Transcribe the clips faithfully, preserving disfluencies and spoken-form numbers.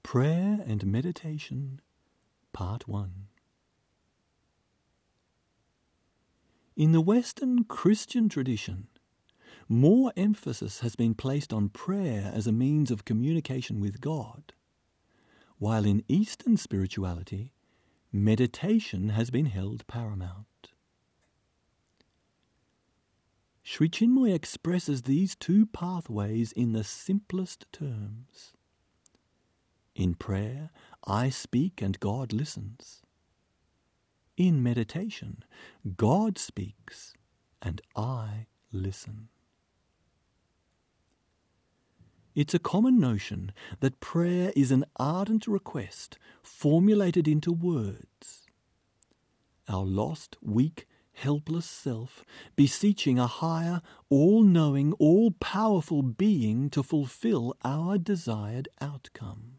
Prayer and Meditation, Part one. In the Western Christian tradition, more emphasis has been placed on prayer as a means of communication with God, while in Eastern spirituality, meditation has been held paramount. Sri Chinmoy expresses these two pathways in the simplest terms. In prayer, I speak and God listens. In meditation, God speaks and I listen. It's a common notion that prayer is an ardent request formulated into words. Our lost, weak, helpless self beseeching a higher, all-knowing, all-powerful being to fulfill our desired outcome.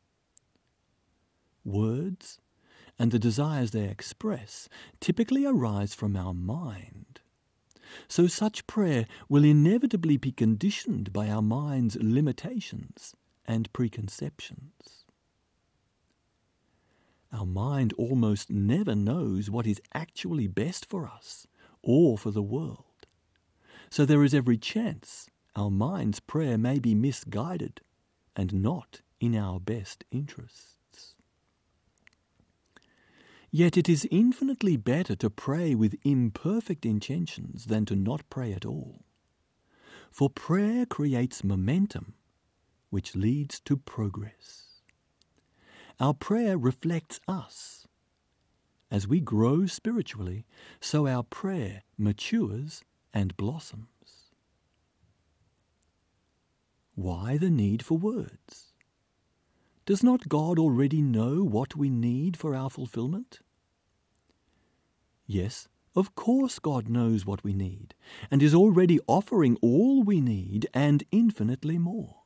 Words and the desires they express typically arise from our mind. So such prayer will inevitably be conditioned by our mind's limitations and preconceptions. Our mind almost never knows what is actually best for us or for the world. So there is every chance our mind's prayer may be misguided and not in our best interests. Yet it is infinitely better to pray with imperfect intentions than to not pray at all. For prayer creates momentum, which leads to progress. Our prayer reflects us. As we grow spiritually, so our prayer matures and blossoms. Why the need for words? Does not God already know what we need for our fulfillment? Yes, of course God knows what we need, and is already offering all we need and infinitely more.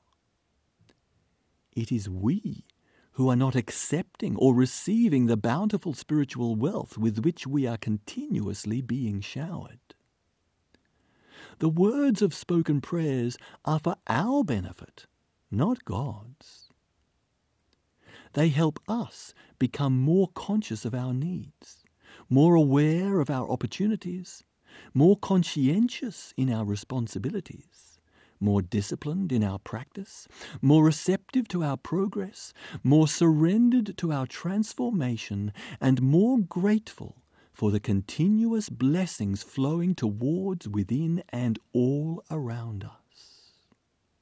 It is we who are not accepting or receiving the bountiful spiritual wealth with which we are continuously being showered. The words of spoken prayers are for our benefit, not God's. They help us become more conscious of our needs, more aware of our opportunities, more conscientious in our responsibilities, more disciplined in our practice, more receptive to our progress, more surrendered to our transformation, and more grateful for the continuous blessings flowing towards, within, and all around us.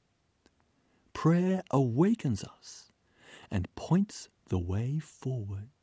Prayer awakens us and points the way forward.